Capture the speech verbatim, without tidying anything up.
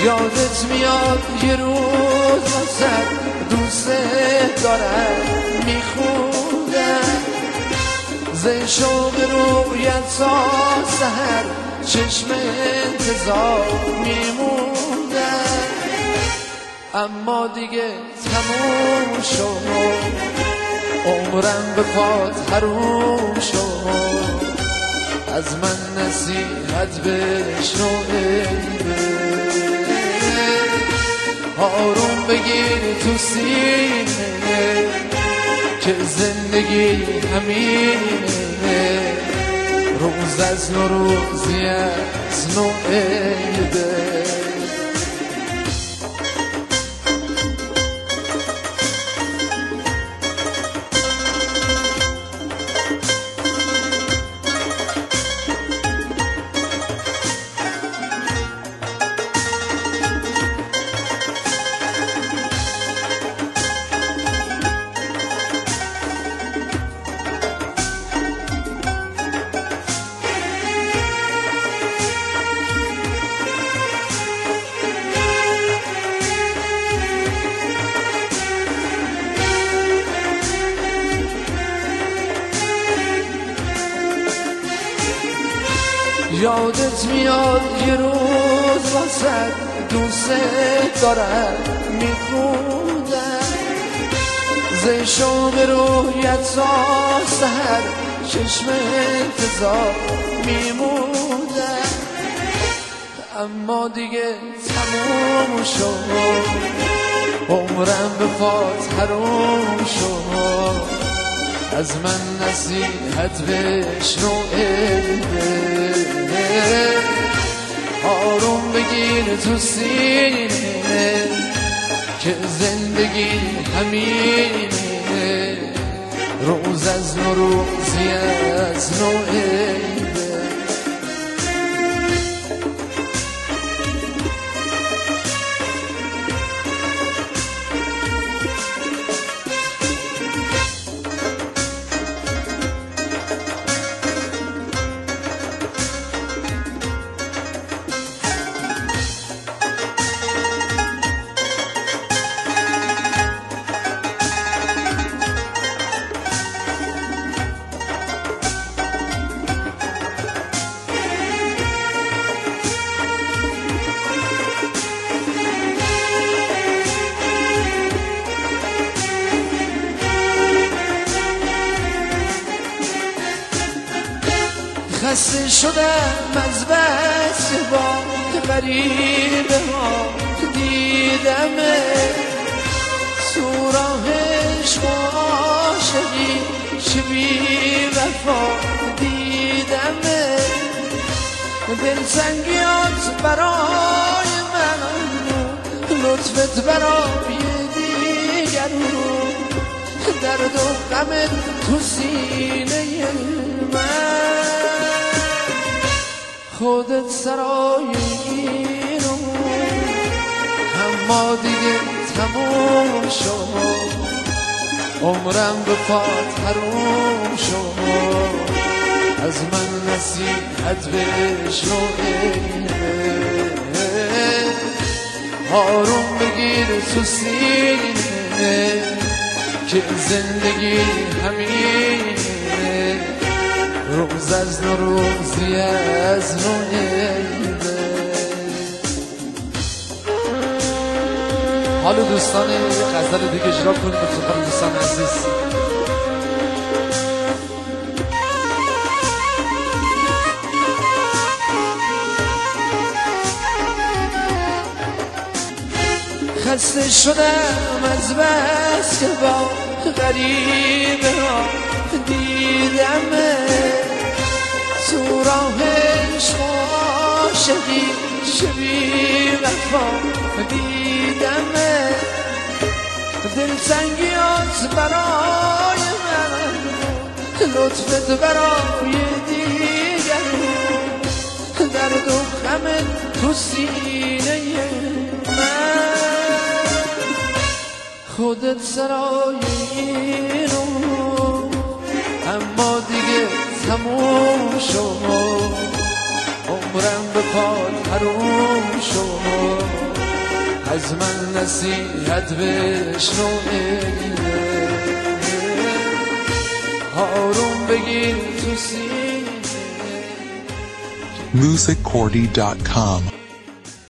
یادت میاد یه روز واسه دوست دارم میخوندم زی شوق رویت تا سحر چشم انتظار میموندم اما دیگه تموم شد عمرم به پات حروم شد از من نصیحت بشنو آروم بگیر تو سینه که زندگی همینه روز از نو روزی از نو عیده یادت میاد یه روز واسه دوست دارم میخوندم زی شوق رویت تا سحر چشم انتظار میموندم اما دیگه تموم شد عمرم به پات حروم شد از من نصیحت بشنو آروم بگیر تو سینه که زندگی همینه روز از نو روزی از نو عیده خسته شدم از بس با غریبه ها دیدم سوراخ عشق و عاشقی چه بی وفا دیدم دلتنگیات برای من لطفت برای دیگرون درد و غمت تو سینه من خودت سرای اینو اما دیگه تموم شد عمرم به پات حروم شد از من نصیحت بشنو آروم بگیر تو سینه که زندگی همینه روز از نو روزی از نو عیده حالا دوستان یه غزل دیگه اجرا کنیم به دوستان عزیز خسته شدم از بس که با غریبه ها دیدم سوراخ عشق و عاشقی چه بی وفا دیدم دلتنگیات برای من لطفت برای دیگرون درد و غمت تو سینه من خودت سرای اینو اما دیگه تموم شد عمرم به پات حروم شد از من نصیحت بشنو آروم بگیر تو سینه music cordy dot com